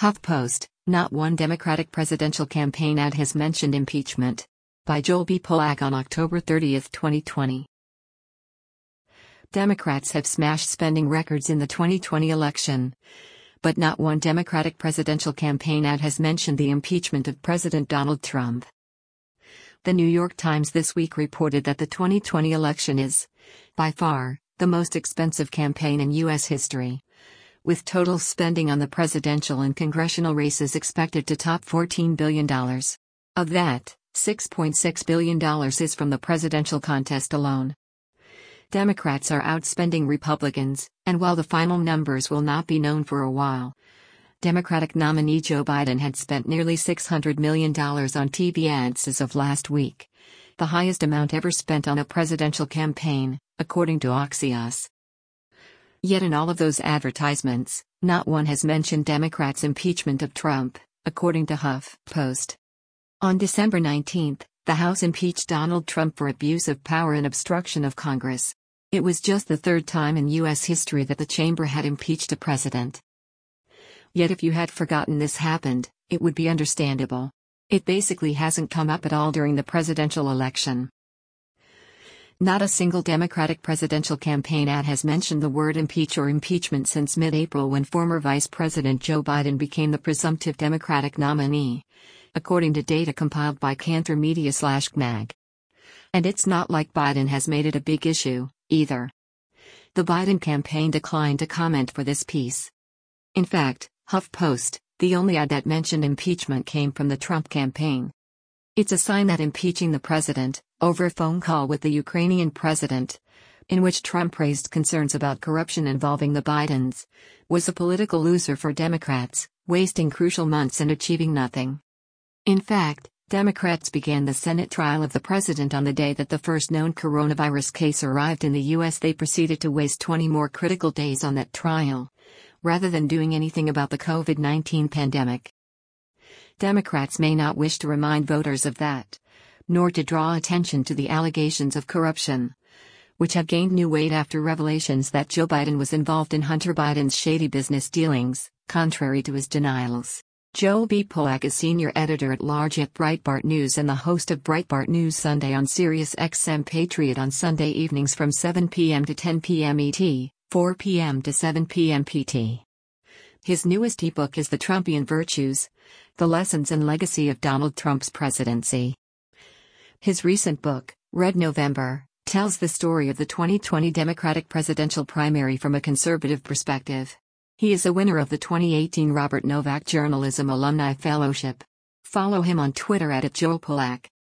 HuffPost, not one Democratic presidential campaign ad has mentioned impeachment. By Joel B. Polak on October 30, 2020. Democrats have smashed spending records in the 2020 election. But not one Democratic presidential campaign ad has mentioned the impeachment of President Donald Trump. The New York Times this week reported that the 2020 election is, by far, the most expensive campaign in U.S. history, with total spending on the presidential and congressional races expected to top $14 billion. Of that, $6.6 billion is from the presidential contest alone. Democrats are outspending Republicans, and while the final numbers will not be known for a while, Democratic nominee Joe Biden had spent nearly $600 million on TV ads as of last week, the highest amount ever spent on a presidential campaign, according to Axios. Yet in all of those advertisements, not one has mentioned Democrats' impeachment of Trump, according to HuffPost. On December 19, the House impeached Donald Trump for abuse of power and obstruction of Congress. It was just the third time in U.S. history that the chamber had impeached a president. Yet if you had forgotten this happened, it would be understandable. It basically hasn't come up at all during the presidential election. Not a single Democratic presidential campaign ad has mentioned the word impeach or impeachment since mid-April when former Vice President Joe Biden became the presumptive Democratic nominee, according to data compiled by Cantor Media/GMAG. And it's not like Biden has made it a big issue, either. The Biden campaign declined to comment for this piece. In fact, HuffPost, the only ad that mentioned impeachment came from the Trump campaign. It's a sign that impeaching the president, over a phone call with the Ukrainian president, in which Trump raised concerns about corruption involving the Bidens, was a political loser for Democrats, wasting crucial months and achieving nothing. In fact, Democrats began the Senate trial of the president on the day that the first known coronavirus case arrived in the U.S. They proceeded to waste 20 more critical days on that trial, rather than doing anything about the COVID-19 pandemic. Democrats may not wish to remind voters of that, nor to draw attention to the allegations of corruption, which have gained new weight after revelations that Joe Biden was involved in Hunter Biden's shady business dealings, contrary to his denials. Joel B. Polak is senior editor-at-large at Breitbart News and the host of Breitbart News Sunday on SiriusXM Patriot on Sunday evenings from 7 p.m. to 10 p.m. ET, 4 p.m. to 7 p.m. PT. His newest ebook is The Trumpian Virtues: The Lessons and Legacy of Donald Trump's Presidency. His recent book, Red November, tells the story of the 2020 Democratic presidential primary from a conservative perspective. He is a winner of the 2018 Robert Novak Journalism Alumni Fellowship. Follow him on Twitter @JoelPolak.